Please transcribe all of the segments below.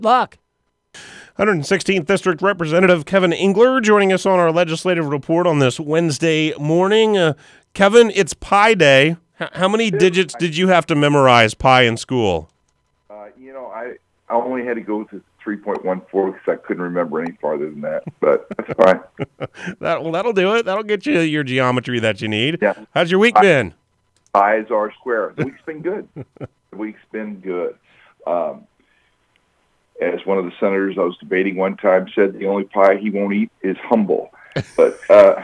Luck. 116th District Representative Kevin Engler joining us on our legislative report on this Wednesday morning. Kevin, it's Pi Day. How many digits did you have to memorize pi in school? I only had to go to 3.14 because I couldn't remember any farther than that, but that's fine. That'll do it. That'll get you your geometry that you need. Yeah. How's your week been? Pi is R square. The week's been good. As one of the senators I was debating one time said, the only pie he won't eat is humble. But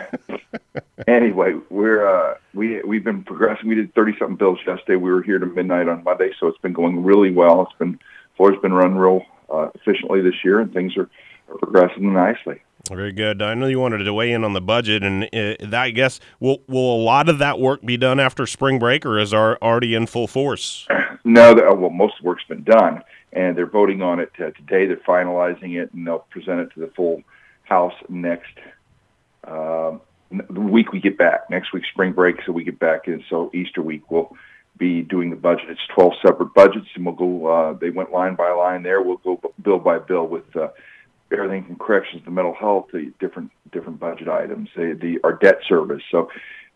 anyway, we've been progressing. We did 30-something bills yesterday. We were here to midnight on Monday, so it's been going really well. Floor's been run real efficiently this year, and things are progressing nicely. Very good. I know you wanted to weigh in on the budget, and that, I guess, will a lot of that work be done after spring break, or is already in full force? No, most of the work's been done, and they're voting on it today. They're finalizing it, and they'll present it to the full House next the week we get back. Next week, spring break, so we get back, and so Easter week we'll be doing the budget. It's 12 separate budgets, and we'll go. They went line by line there. We'll go bill by bill with everything from corrections to mental health to different budget items. Our debt service. So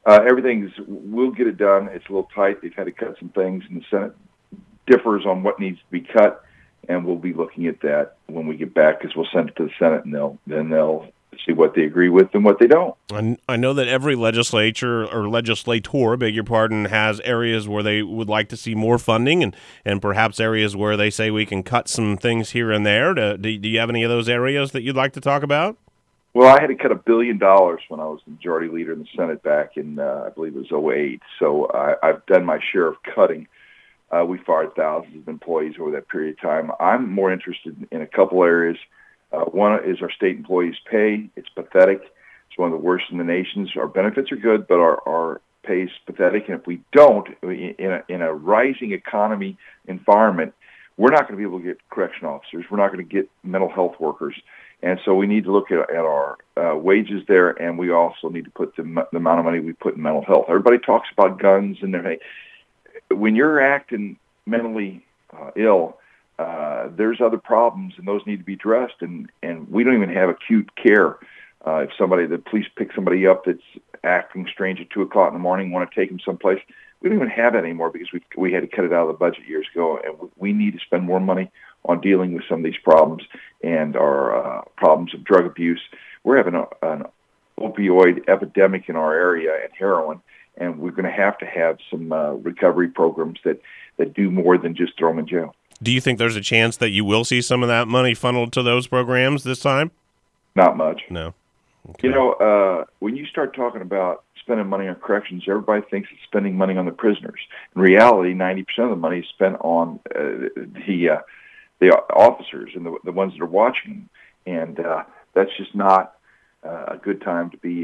we'll get it done. It's a little tight. They've had to cut some things, and the Senate differs on what needs to be cut, and we'll be looking at that when we get back because we'll send it to the Senate, and they'll see what they agree with and what they don't. I know that every legislator, beg your pardon, has areas where they would like to see more funding and perhaps areas where they say we can cut some things here and there. Do you have any of those areas that you'd like to talk about? Well, I had to cut $1 billion when I was the majority leader in the Senate back in, I believe it was 2008. So I've done my share of cutting. We fired thousands of employees over that period of time. I'm more interested in a couple areas. One is our state employees' pay. It's pathetic. It's one of the worst in the nation. Our benefits are good, but our pay is pathetic. And if we don't, in a rising economy environment, we're not going to be able to get correction officers. We're not going to get mental health workers. And so we need to look at our wages there, and we also need to put the amount of money we put in mental health. Everybody talks about guns and everything. When you're acting mentally ill, there's other problems, and those need to be addressed. And we don't even have acute care. If the police pick somebody up that's acting strange at 2 o'clock in the morning, want to take them someplace, we don't even have that anymore because we had to cut it out of the budget years ago. And we need to spend more money on dealing with some of these problems and our problems of drug abuse. We're having an opioid epidemic in our area and heroin, and we're going to have some recovery programs that do more than just throw them in jail. Do you think there's a chance that you will see some of that money funneled to those programs this time? Not much. No. Okay. When you start talking about spending money on corrections, everybody thinks it's spending money on the prisoners. In reality, 90% of the money is spent on the officers and the ones that are watching them. And that's just not a good time to be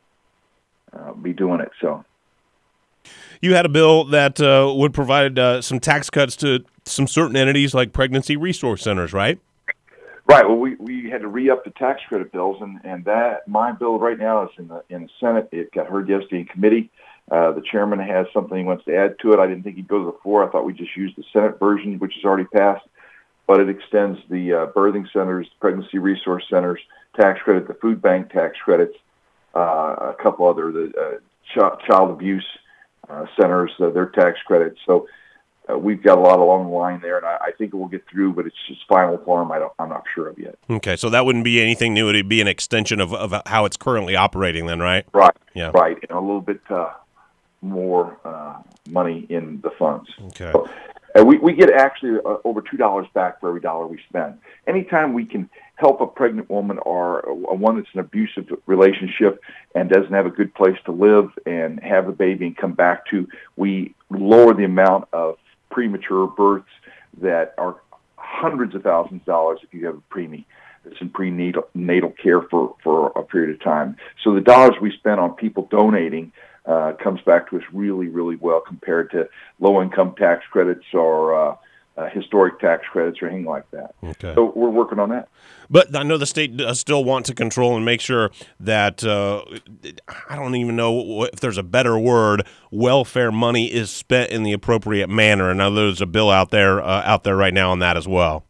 doing it. So. You had a bill that would provide some tax cuts to some certain entities like pregnancy resource centers, right? Right. Well, we had to re-up the tax credit bills, and that my bill right now is in the Senate. It got heard yesterday in committee. The chairman has something he wants to add to it. I didn't think he'd go to the floor. I thought we'd just use the Senate version, which is already passed. But it extends the birthing centers, pregnancy resource centers, tax credit, the food bank tax credits, a couple other child abuse centers, their tax credits. So we've got a lot along the line there, and I think it will get through, but it's just final form. I'm not sure of yet. Okay, so that wouldn't be anything new. It'd be an extension of how it's currently operating then, right? Right. Yeah. Right, and a little bit more money in the funds. Okay. So, we get actually over $2 back for every dollar we spend. Anytime we can help a pregnant woman or one that's in an abusive relationship and doesn't have a good place to live and have a baby and come back to, we lower the amount of premature births that are hundreds of thousands of dollars if you have a preemie that's in prenatal care for a period of time. So the dollars we spend on people donating comes back to us really, really well compared to low-income tax credits or historic tax credits or anything like that. Okay. So we're working on that. But I know the state does still want to control and make sure that, I don't even know if there's a better word, welfare money is spent in the appropriate manner. And I know there's a bill out there right now on that as well.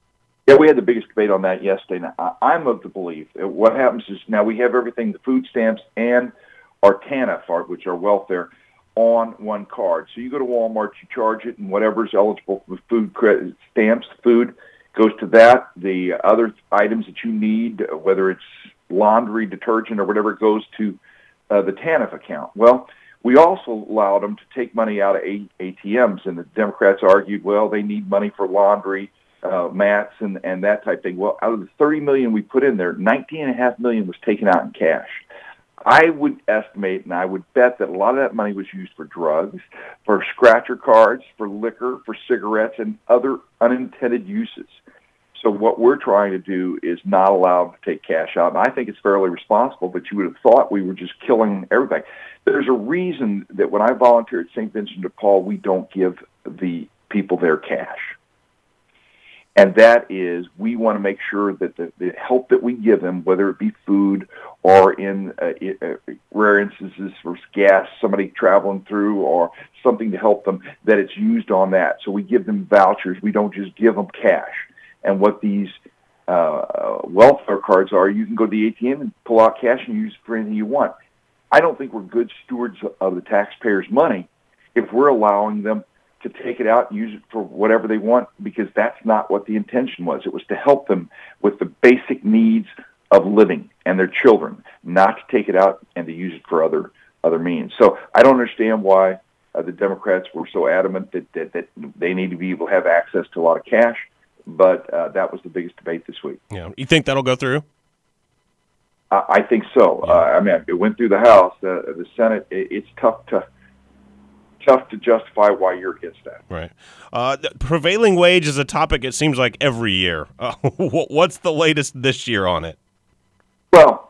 Yeah, we had the biggest debate on that yesterday. Now, I'm of the belief that what happens is now we have everything, the food stamps and our TANF, which are welfare, on one card. So you go to Walmart, you charge it, and whatever's eligible for food credit stamps, food goes to that. The other items that you need, whether it's laundry, detergent, or whatever, goes to the TANF account. Well, we also allowed them to take money out of ATMs, and the Democrats argued, well, they need money for laundry, mats, and that type of thing. Well, out of the $30 million we put in there, $19.5 million was taken out in cash. I would estimate, and I would bet that a lot of that money was used for drugs, for scratcher cards, for liquor, for cigarettes, and other unintended uses. So what we're trying to do is not allow them to take cash out. And I think it's fairly responsible, but you would have thought we were just killing everything. There's a reason that when I volunteer at St. Vincent de Paul, we don't give the people their cash. And that is, we want to make sure that the help that we give them, whether it be food or in rare instances for gas, somebody traveling through, or something to help them, that it's used on that. So we give them vouchers. We don't just give them cash. And what these welfare cards are, you can go to the ATM and pull out cash and use it for anything you want. I don't think we're good stewards of the taxpayers' money if we're allowing them to take it out and use it for whatever they want, because that's not what the intention was. It was to help them with the basic needs of living and their children, not to take it out and to use it for other means. So I don't understand why the Democrats were so adamant that they need to be able to have access to a lot of cash, but that was the biggest debate this week. Yeah, you think that'll go through? I think so. Yeah. I mean, it went through the House. The Senate, it's tough to justify why you're against that. Right. The prevailing wage is a topic, it seems like, every year. What's the latest this year on it? Well,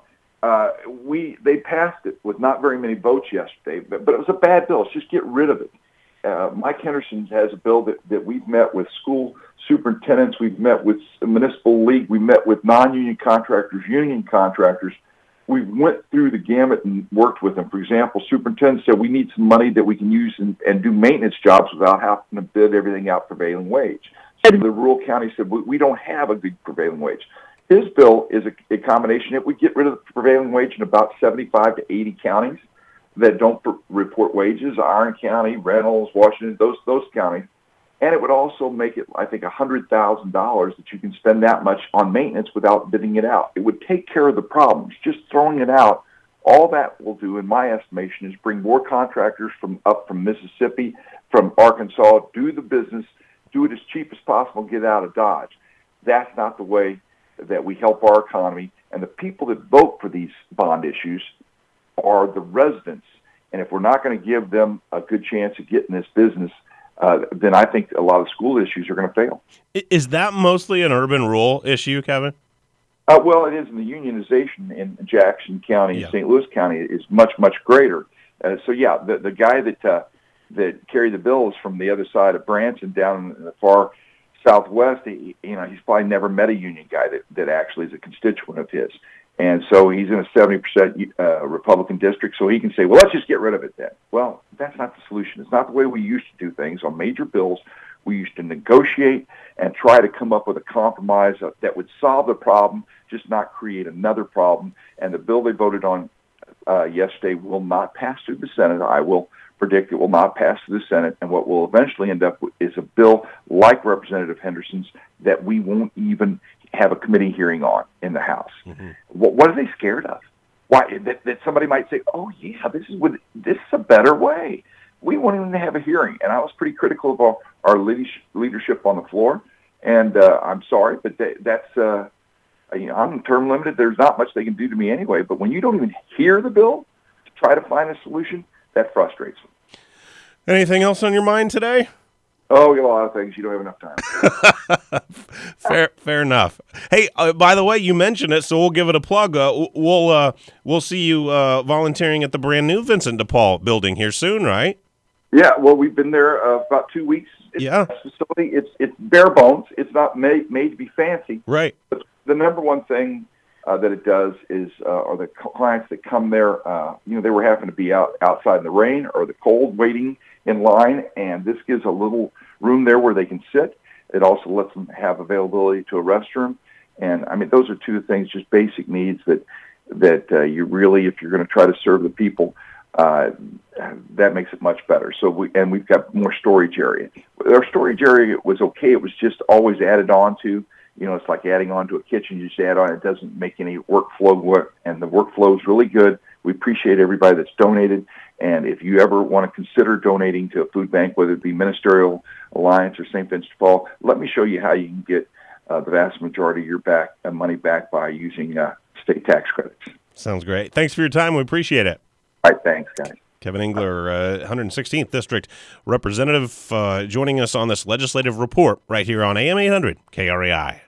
they passed it with not very many votes yesterday, but it was a bad bill. Let's just get rid of it. Mike Henderson has a bill that we've met with school superintendents, we've met with the municipal league, we met with non-union contractors, union contractors. We went through the gamut and worked with them. For example, superintendent said we need some money that we can use and do maintenance jobs without having to bid everything out prevailing wage. So the rural county said we don't have a good prevailing wage. His bill is a combination. It would get rid of the prevailing wage in about 75 to 80 counties that don't report wages, Iron County, Reynolds, Washington, those counties. And it would also make it, I think, $100,000 that you can spend that much on maintenance without bidding it out. It would take care of the problems. Just throwing it out, all that will do, in my estimation, is bring more contractors from Mississippi, from Arkansas, do the business, do it as cheap as possible, get out of Dodge. That's not the way that we help our economy. And the people that vote for these bond issues are the residents. And if we're not going to give them a good chance of getting this business, then I think a lot of school issues are going to fail. Is that mostly an urban-rural issue, Kevin? Well, it is. And the unionization in Jackson County and St. Louis County is much, much greater. So, yeah, the guy that carried the bill is from the other side of Branson down in the far southwest. He's probably never met a union guy that actually is a constituent of his. And so he's in a 70% Republican district, so he can say, well, let's just get rid of it then. Well, that's not the solution. It's not the way we used to do things. On major bills, we used to negotiate and try to come up with a compromise that would solve the problem, just not create another problem. And the bill they voted on yesterday will not pass through the Senate. I will predict it will not pass through the Senate, and what will eventually end up with is a bill like Representative Henderson's that we won't even have a committee hearing on in the House. Mm-hmm. What are they scared of? Why that somebody might say, "Oh yeah, this is a better way." We won't even have a hearing, and I was pretty critical of our leadership on the floor. And I'm sorry, but that's I'm term limited. There's not much they can do to me anyway. But when you don't even hear the bill to try to find a solution, that frustrates me. Anything else on your mind today? Oh, a lot of things. You don't have enough time. Fair enough. Hey, by the way, you mentioned it, so we'll give it a plug. We'll see you volunteering at the brand new Vincent de Paul building here soon, right? Yeah. Well, we've been there about 2 weeks. Facility. It's bare bones. It's not made to be fancy. Right. But the number one thing that it does is, are the clients that come there, they were having to be outside in the rain or the cold waiting in line, and this gives a little room there where they can sit. It also lets them have availability to a restroom. And I mean, those are two things, just basic needs that you really, if you're going to try to serve the people, that makes it much better. So we've got more storage area. Our storage area was okay. It was just always added on to. It's like adding on to a kitchen. You just add on. It doesn't make any workflow work, and the workflow is really good. We appreciate everybody that's donated. And if you ever want to consider donating to a food bank, whether it be Ministerial Alliance or St. Vincent de Paul, let me show you how you can get the vast majority of your money back by using state tax credits. Sounds great. Thanks for your time. We appreciate it. All right, thanks, guys. Kevin Engler, 116th District Representative, joining us on this legislative report right here on AM 800 KRAI.